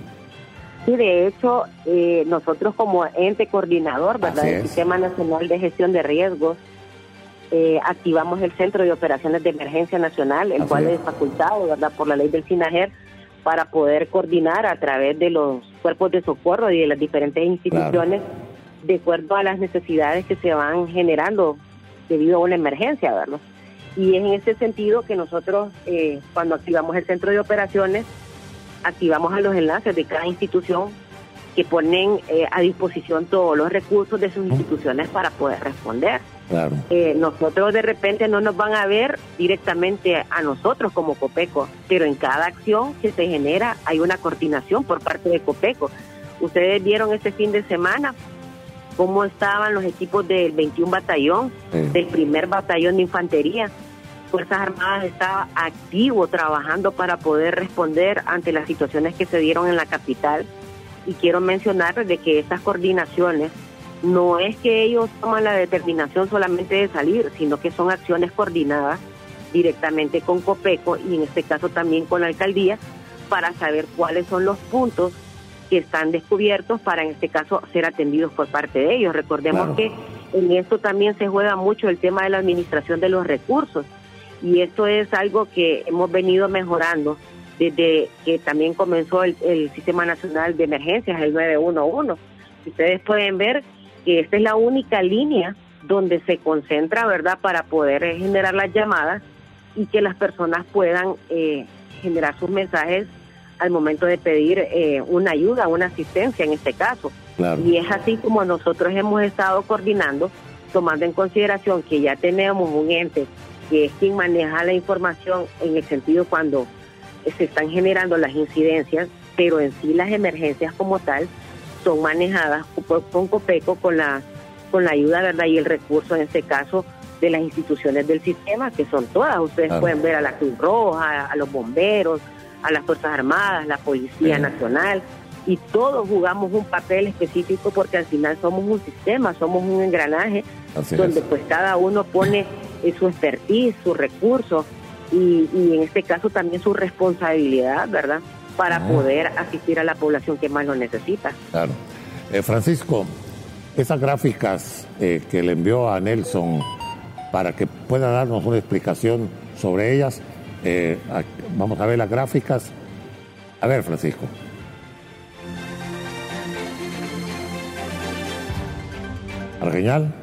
[SPEAKER 3] Sí, de hecho, nosotros como ente coordinador, ¿verdad?, del Sistema Nacional de Gestión de Riesgos, activamos el Centro de Operaciones de Emergencia Nacional, el cual es facultado, ¿verdad?, por la ley del SINAGER, para poder coordinar a través de los cuerpos de socorro y de las diferentes instituciones, de acuerdo a las necesidades que se van generando debido a una emergencia, ¿verdad? Y es en ese sentido que nosotros, cuando activamos el centro de operaciones, activamos a los enlaces de cada institución que ponen a disposición todos los recursos de sus instituciones para poder responder.
[SPEAKER 1] Claro.
[SPEAKER 3] Nosotros de repente no nos van a ver directamente a nosotros como Copeco, pero en cada acción que se genera hay una coordinación por parte de Copeco. Ustedes vieron este fin de semana cómo estaban los equipos del 21 Batallón, del primer Batallón de Infantería. Fuerzas Armadas estaba activo trabajando para poder responder ante las situaciones que se dieron en la capital. Y quiero mencionar de que estas coordinaciones no es que ellos toman la determinación solamente de salir, sino que son acciones coordinadas directamente con Copeco y en este caso también con la alcaldía para saber cuáles son los puntos que están descubiertos para en este caso ser atendidos por parte de ellos. Recordemos que en esto también se juega mucho el tema de la administración de los recursos y esto es algo que hemos venido mejorando desde que también comenzó el Sistema Nacional de Emergencias, el 911. Ustedes pueden ver que esta es la única línea donde se concentra, ¿verdad?, para poder generar las llamadas y que las personas puedan generar sus mensajes al momento de pedir una ayuda, una asistencia en este caso.
[SPEAKER 1] Claro.
[SPEAKER 3] Y es así como nosotros hemos estado coordinando, tomando en consideración que ya tenemos un ente que es quien maneja la información en el sentido cuando se están generando las incidencias, pero en sí las emergencias como tal son manejadas con COPECO, con la ayuda, ¿verdad?, y el recurso en este caso de las instituciones del sistema, que son todas. Ustedes pueden ver a la Cruz Roja, a los bomberos, a las Fuerzas Armadas, la Policía Nacional, y todos jugamos un papel específico porque al final somos un sistema, somos un engranaje donde pues cada uno pone su expertise, sus recursos y en este caso también su responsabilidad, ¿verdad?, para poder asistir a la población que más lo necesita.
[SPEAKER 1] Claro. Francisco, esas gráficas que le envió a Nelson para que pueda darnos una explicación sobre ellas, vamos a ver las gráficas. A ver, Francisco. Argeñal.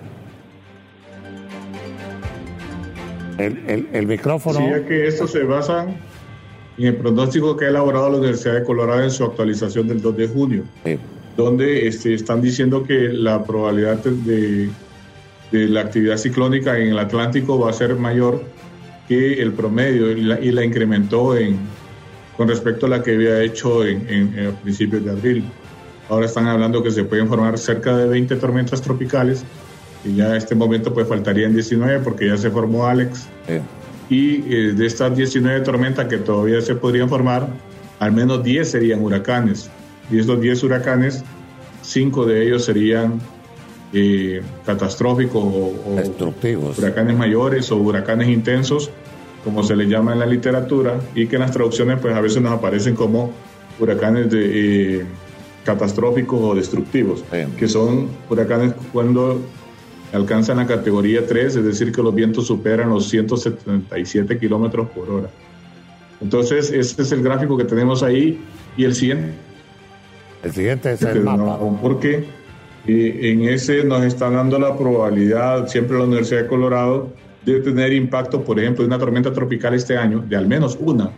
[SPEAKER 1] El micrófono.
[SPEAKER 2] Sí, es que estos se basan en el pronóstico que ha elaborado la Universidad de Colorado en su actualización del 2 de junio, donde están diciendo que la probabilidad de la actividad ciclónica en el Atlántico va a ser mayor que el promedio y la incrementó con respecto a la que había hecho en principios de abril. Ahora están hablando que se pueden formar cerca de 20 tormentas tropicales y ya en este momento pues faltarían 19 porque ya se formó Alex. Y de estas 19 tormentas que todavía se podrían formar, al menos 10 serían huracanes. Y estos 10 huracanes, 5 de ellos serían catastróficos o
[SPEAKER 1] destructivos,
[SPEAKER 2] huracanes mayores o huracanes intensos, como se les llama en la literatura, y que en las traducciones pues a veces nos aparecen como huracanes catastróficos o destructivos, que son huracanes cuando alcanzan la categoría 3, es decir, que los vientos superan los 177 kilómetros por hora. Entonces, este es el gráfico que tenemos ahí, y el siguiente
[SPEAKER 1] es el mapa.
[SPEAKER 2] Porque en ese nos está dando la probabilidad, siempre la Universidad de Colorado, de tener impacto, por ejemplo, de una tormenta tropical este año, de al menos una.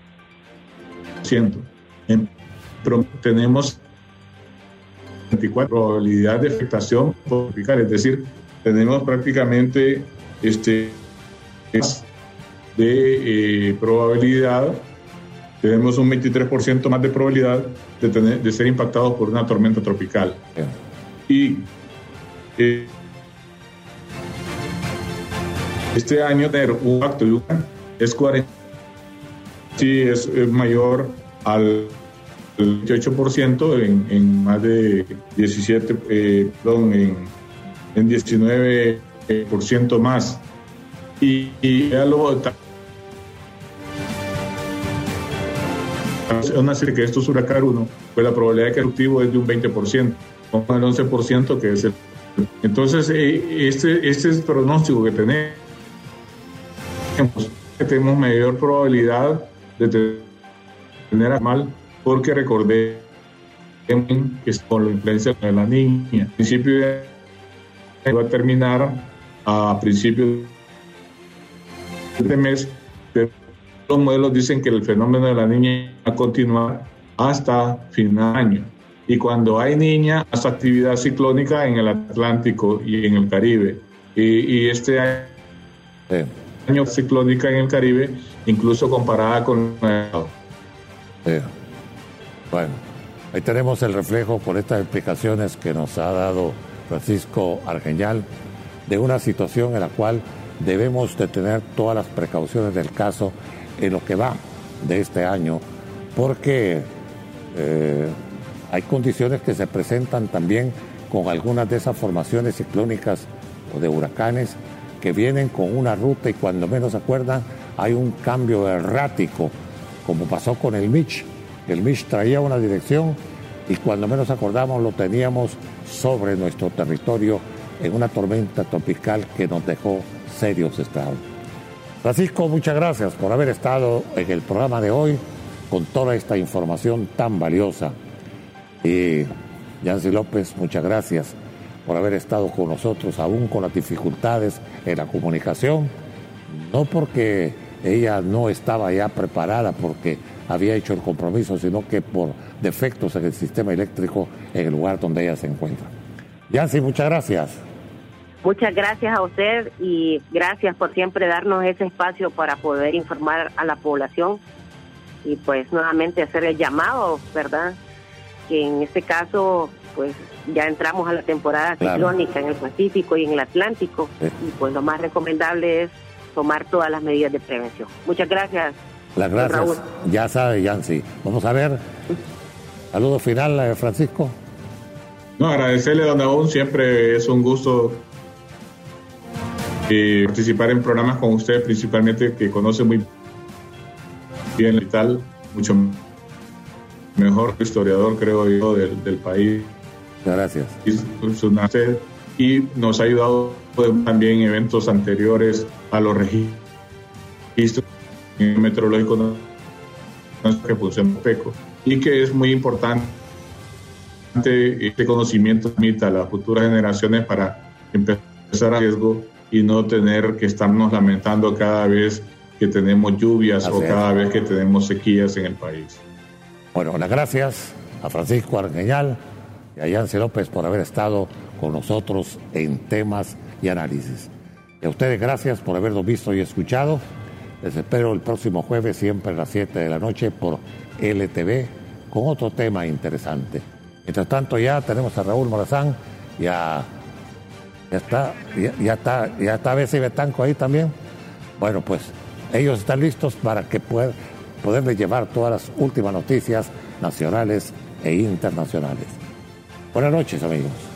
[SPEAKER 2] Pero tenemos 24 probabilidad de afectación tropical, es decir, tenemos prácticamente probabilidad, tenemos un 23% más de probabilidad de ser impactados por una tormenta tropical. Y este año tener un impacto de es 40, sí, es mayor al 28% en más de 17, en 19% más. Y ya luego una serie que estos huracanes 1, pues la probabilidad de que eruptivo es de un 20%, con el 11% que es el. Entonces, este es el pronóstico que tenemos mayor probabilidad de tener mal, porque recordé que es con la influencia de la niña. En principio va a terminar a principios de este mes, pero los modelos dicen que el fenómeno de la niña va a continuar hasta final de año. Y cuando hay niña, hasta actividad ciclónica en el Atlántico y en el Caribe. Y este año ciclónica en el Caribe, incluso comparada con
[SPEAKER 1] Bueno, ahí tenemos el reflejo por estas explicaciones que nos ha dado Francisco Argeñal de una situación en la cual debemos de tener todas las precauciones del caso en lo que va de este año, porque hay condiciones que se presentan también con algunas de esas formaciones ciclónicas o de huracanes que vienen con una ruta y cuando menos se acuerdan hay un cambio errático, como pasó con el Mitch. El Mitch traía una dirección y cuando menos acordamos lo teníamos sobre nuestro territorio en una tormenta tropical que nos dejó serios estragos. Francisco, muchas gracias por haber estado en el programa de hoy con toda esta información tan valiosa. Y Yancy López, muchas gracias por haber estado con nosotros, aún con las dificultades en la comunicación, no porque ella no estaba ya preparada, porque había hecho el compromiso, sino que por defectos en el sistema eléctrico en el lugar donde ella se encuentra. Yancy, muchas gracias.
[SPEAKER 3] Muchas gracias a usted y gracias por siempre darnos ese espacio para poder informar a la población y pues nuevamente hacer el llamado, ¿verdad? Que en este caso pues ya entramos a la temporada ciclónica en el Pacífico y en el Atlántico y pues lo más recomendable es tomar todas las medidas de prevención. Muchas gracias.
[SPEAKER 1] Las gracias.
[SPEAKER 3] Raúl.
[SPEAKER 1] Ya sabe, Yancy. Vamos a ver. Saludo final, Francisco.
[SPEAKER 2] No, agradecerle, don Nahum, siempre es un gusto participar en programas con usted, principalmente que conoce muy bien y tal, mucho mejor historiador, creo yo, del país.
[SPEAKER 1] Gracias.
[SPEAKER 2] Y nos ha ayudado también en eventos anteriores a los registros meteorológicos que funciona PECO, y que es muy importante este conocimiento permita a las futuras generaciones para empezar a riesgo y no tener que estarnos lamentando cada vez que tenemos lluvias o cada vez que tenemos sequías en el país.
[SPEAKER 1] Bueno, las gracias a Francisco Argeñal y a Yancy López por haber estado con nosotros en temas y análisis. Y a ustedes gracias por habernos visto y escuchado. Les espero el próximo jueves, siempre a las 7 de la noche por LTV, con otro tema interesante. Mientras tanto ya tenemos a Raúl Morazán y ya está Bessie Betanco ahí también. Bueno, pues ellos están listos para que poderles llevar todas las últimas noticias nacionales e internacionales. Buenas noches, amigos.